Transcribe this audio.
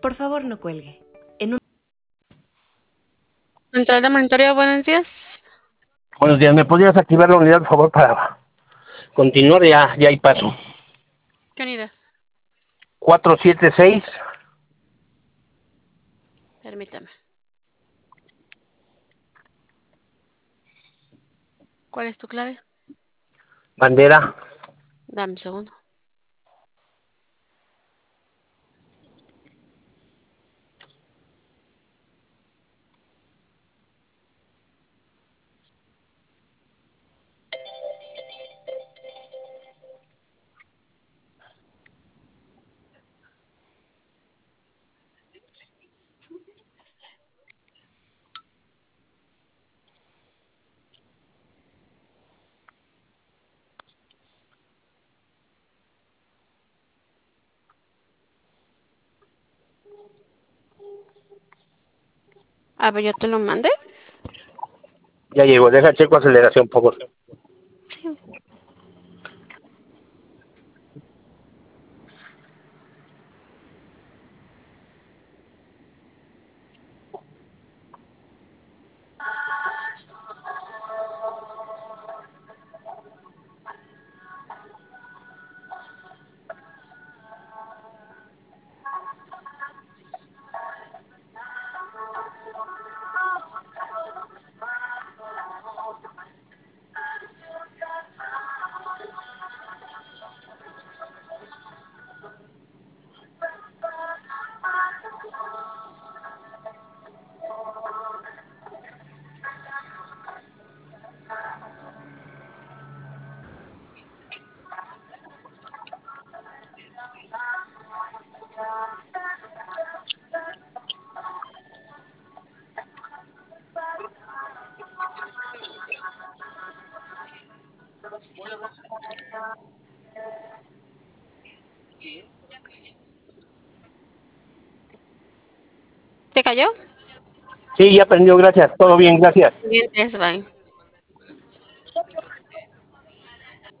Por favor, no cuelgue. En un... Central de monitoreo, buenos días. Buenos días, ¿me podrías activar la unidad, por favor, para continuar? Ya hay paso. ¿Qué unidad? 476, Permítame. ¿Cuál es tu clave? bandera. Dame un segundo. A ver, yo te lo mandé. Ya llegó, deja checo aceleración, por favor. Sí. ¿Te cayó? Sí, ya aprendió, gracias. Todo bien, gracias. Bien, es bye.